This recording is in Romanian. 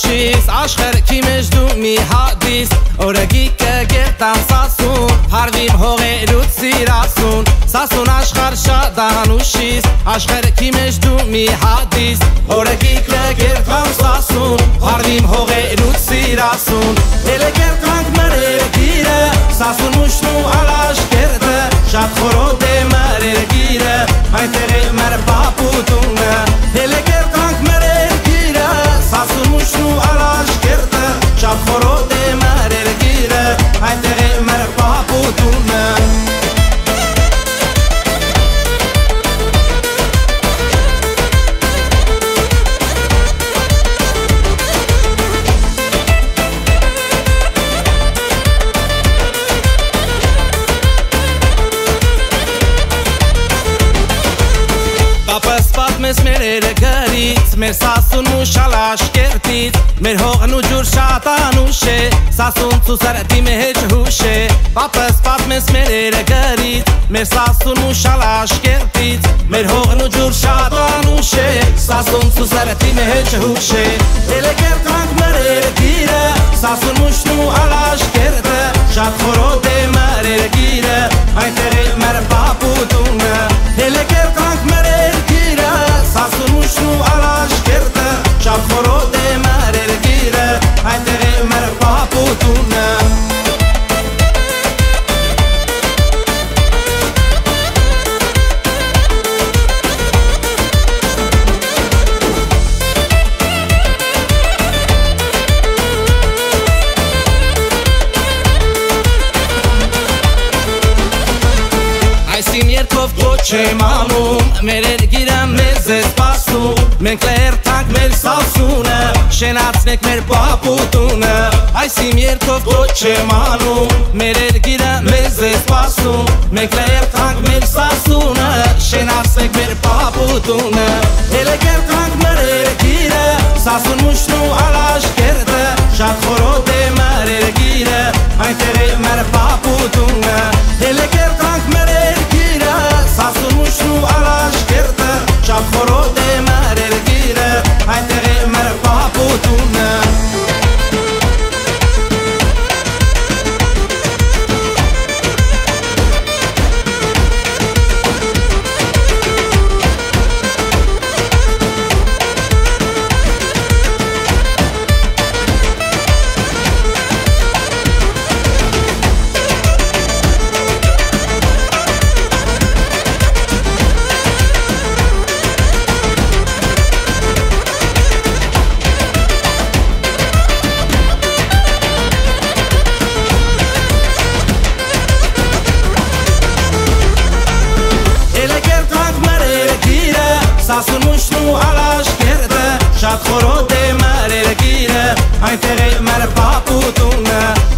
شیس عشقر کی مجدو می حدیث اورگی که گرتم ساسون هرویم هوغی رود سیراسون ساسون عشقر شادان و شیس عشقر کی مجدو می حدیث اورگی که گرتم ساسون هرویم هوغی رود سیراسون دل گرتم مره گیره ساسون مشنو علاش کرده شاد خورو ده مره گیره این تغییر مر پاپوتونه دل گرتم مره گیره ساسون مشنو علاش کرده شاد خورو ده مره گیره این تغییر مر پاپوتونه Mer gărit, mer sasun mușalaș kertit, mer hognu jur șatanușe, sasun tu sarati mehej hușe, papă spat mer gărit, mer sasun mușalaș kertit, mer hognu jur șatanușe, sasun tu sarati mehej hușe, ele kertang mer gire, sasun mușnu alaș kerte, șat khoro de mer gire, ai tere mer paputune, ele kertang mer gire, sasun mușnu alaș kerte, șat khoro de mer gire, ai tere mer paputune. Ce malum, merer giram meze spasu, men kler tank mer sausuna, shenatsnek mer paputuna. Ai simier kofto ce malum, merer giram meze spasu, men kler tank mer sausuna, shenatsnek mer paputuna. Ele ker tank merer gira, sasun mushnu alash kerde, shat khoro de merer gira, ai tere mer paputuna. Ele ker tank merer gira, sasun mushnu alash kerde, shat khoro de merer gira, ai tere mer paputuna. Sasun mushnu alash kerde, shat khoro de mer gire, ay tere mer paputuna.